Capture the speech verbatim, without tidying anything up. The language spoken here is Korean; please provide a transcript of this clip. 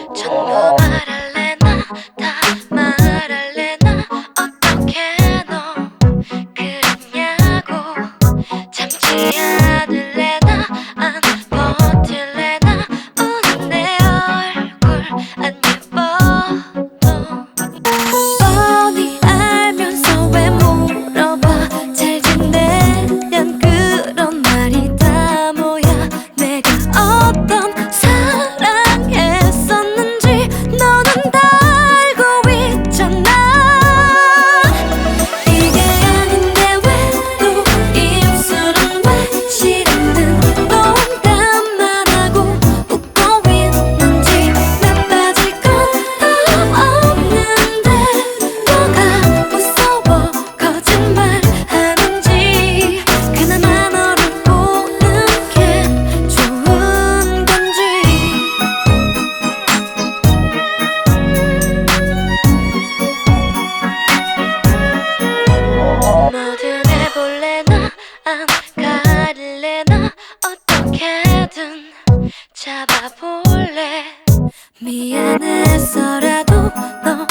전부 말할래나 다 말할래나 어떻게 너 그랬냐고 참지 않을래나 안 버틸래나 우는 내 얼굴 안 예뻐도 뻔히 알면서 왜 물어봐 잘 지내련 그런 말이 다 뭐야 내가 어떤 사랑했었는지 너는 다 알고 있잖아 이게 아닌데 왜 또 입술은 왜 싫어하는 농담만 하고 웃고 있는지 나 빠질 건 없는데 뭐가 무서워 거짓말 하는지 그나마 너를 보는 게 좋은 건지 뭐든 해볼래나 안 가릴래나 어떻게든 잡아볼래 미안해서라도 너